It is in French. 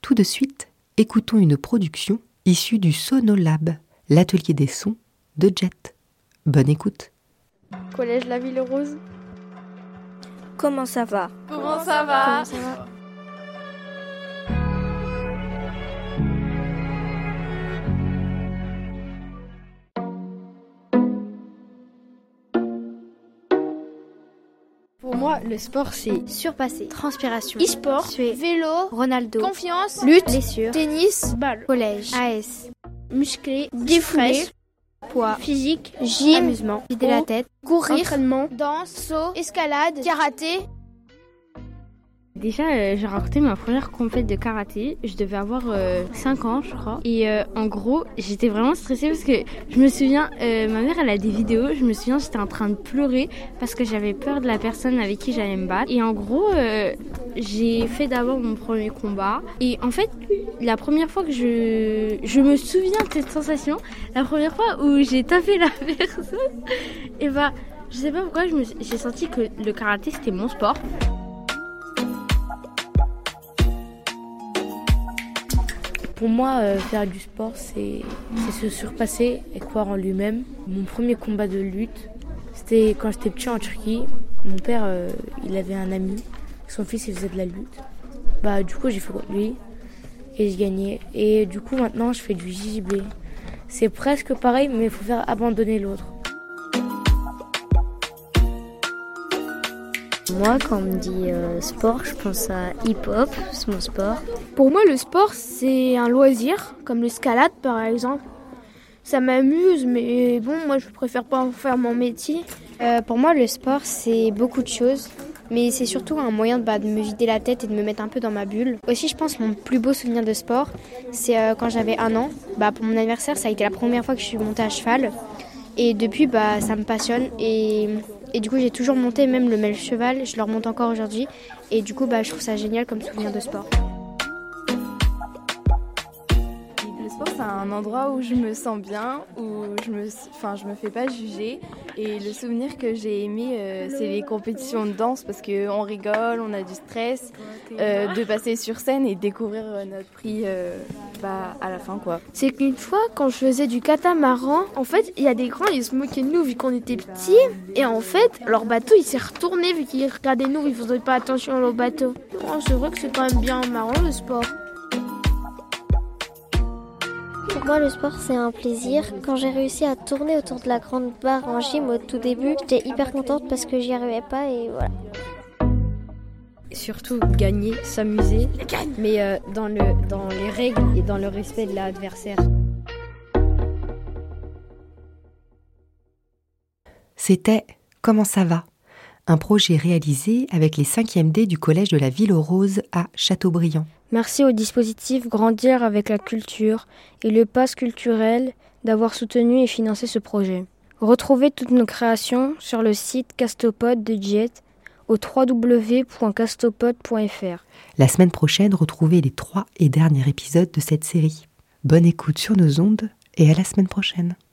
Tout de suite, écoutons une production issue du Sonolab, l'atelier des sons de Jet. Bonne écoute. Collège La Ville-Rose. Comment ça va ? Comment ça va ? Pour moi, le sport, c'est surpasser, transpiration, e-sport, suer, vélo, Ronaldo, confiance, lutte, blessure, tennis, balle, collège, AS, musclé, défoulé, stress, poids, physique, gym, amusement, vider la tête, courir, entraînement, danse, saut, escalade, karaté. Déjà, j'ai raconté ma première compète de karaté. Je devais avoir 5 ans, je crois. Et en gros, j'étais vraiment stressée parce que je me souviens, ma mère, elle a des vidéos. Je me souviens, j'étais en train de pleurer parce que j'avais peur de la personne avec qui j'allais me battre. Et en gros, j'ai fait d'abord mon premier combat. Et en fait, la première fois que je me souviens de cette sensation, la première fois où j'ai tapé la personne, et bah, je sais pas pourquoi, j'ai senti que le karaté, c'était mon sport. Pour moi, faire du sport, c'est se surpasser et croire en lui-même. Mon premier combat de lutte, c'était quand j'étais petit en Turquie. Mon père, il avait un ami, son fils, il faisait de la lutte. Du coup, j'ai fait contre lui et j'ai gagné. Et du coup, maintenant, je fais du JJB. C'est presque pareil, mais il faut faire abandonner l'autre. Moi, quand on me dit sport, je pense à hip-hop, c'est mon sport. Pour moi, le sport, c'est un loisir, comme l'escalade par exemple. Ça m'amuse, mais bon, moi, je préfère pas en faire mon métier. Pour moi, le sport, c'est beaucoup de choses, mais c'est surtout un moyen de me vider la tête et de me mettre un peu dans ma bulle. Aussi, je pense mon plus beau souvenir de sport, c'est quand j'avais 1 an. Pour mon anniversaire, ça a été la première fois que je suis montée à cheval. Et depuis, ça me passionne. Et du coup, j'ai toujours monté même le mêle cheval. Je le remonte encore aujourd'hui. Et du coup, je trouve ça génial comme souvenir de sport. Le sport, c'est un endroit où je me sens bien, où je me fais pas juger. Et le souvenir que j'ai aimé, c'est les compétitions de danse parce qu'on rigole, on a du stress, de passer sur scène et découvrir notre prix à la fin, quoi. C'est qu'une fois, quand je faisais du catamaran, en fait, il y a des grands, ils se moquaient de nous vu qu'on était petits. Et en fait, leur bateau, il s'est retourné vu qu'ils regardaient nous, ils faisaient pas attention au bateau. C'est vrai que c'est quand même bien marrant, le sport. Pour moi, le sport, c'est un plaisir. Quand j'ai réussi à tourner autour de la grande barre en gym au tout début, j'étais hyper contente parce que j'y arrivais pas et voilà. Surtout gagner, s'amuser, mais dans les règles et dans le respect de l'adversaire. C'était Comment ça va ? Un projet réalisé avec les 5e D du collège de la Ville-Rose à Châteaubriand. Merci au dispositif Grandir avec la culture et le Pass culturel d'avoir soutenu et financé ce projet. Retrouvez toutes nos créations sur le site Castopod de Jet au www.castopod.fr. La semaine prochaine, retrouvez les 3 et derniers épisodes de cette série. Bonne écoute sur nos ondes et à la semaine prochaine.